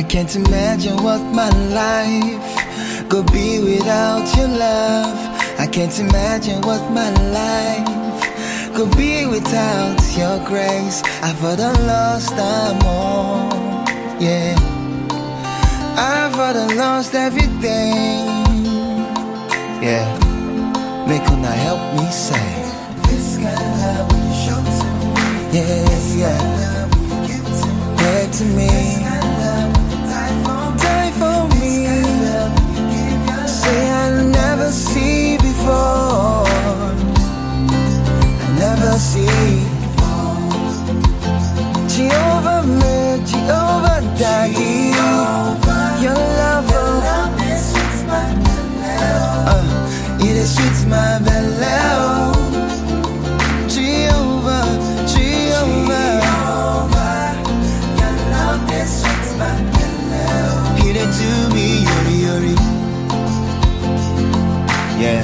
can't imagine what my life could be without your love. I can't imagine what my life could be without your grace. I've heard I lost I'm all, yeah. I've heard I lost everything, yeah. Make una help me say this kind of love when you show to me. Yes, yeah. Give to me. Die for me. Say I never see before. I never see before. Jehovah me, Jehovah Daddy. Your love, it sweets my belly. It sweets my belly. Jehovah, Jehovah. Your love, it sweets my belly. Hit it to me, yori yori. Yeah.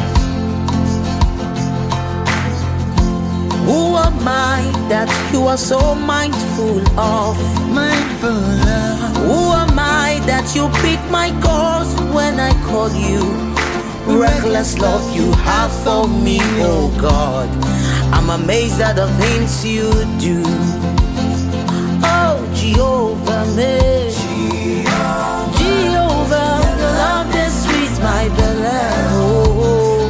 Who am I that you are so mindful of? Mindful of. Who am I that you pick my calls when I call you? Reckless love you have for me, oh God. I'm amazed at the things you do. Oh, Jehovah, me. Jehovah, your love that sweets my belly. Oh,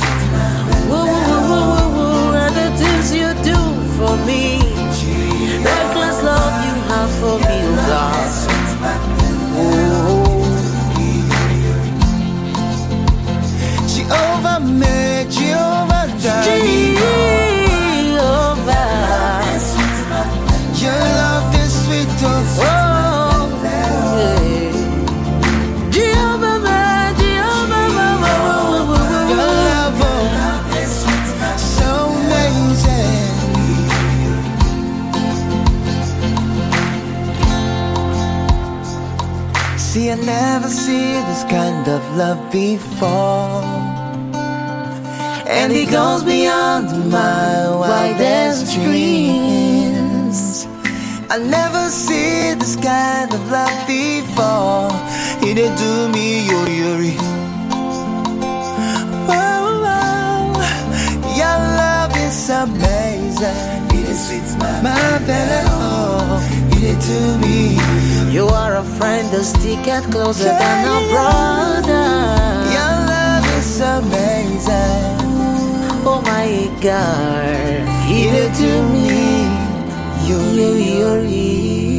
the things you do for me. Reckless love you have for me, oh God. Oh, Jehovah me, Jehovah Daddy. Jehovah, your love is sweet, oh. Jehovah, Your love, oh, so amazing. See, I never see this kind of love before, and it goes beyond my wildest dreams. I never see this kind of love before. It did do me yori yori. Whoa, whoa. Your love is amazing. It sweets my belly. Oh, it did to me. you are a friend that stick it closer than a brother. Your love is amazing. Oh my God, It did to me. Yori yori.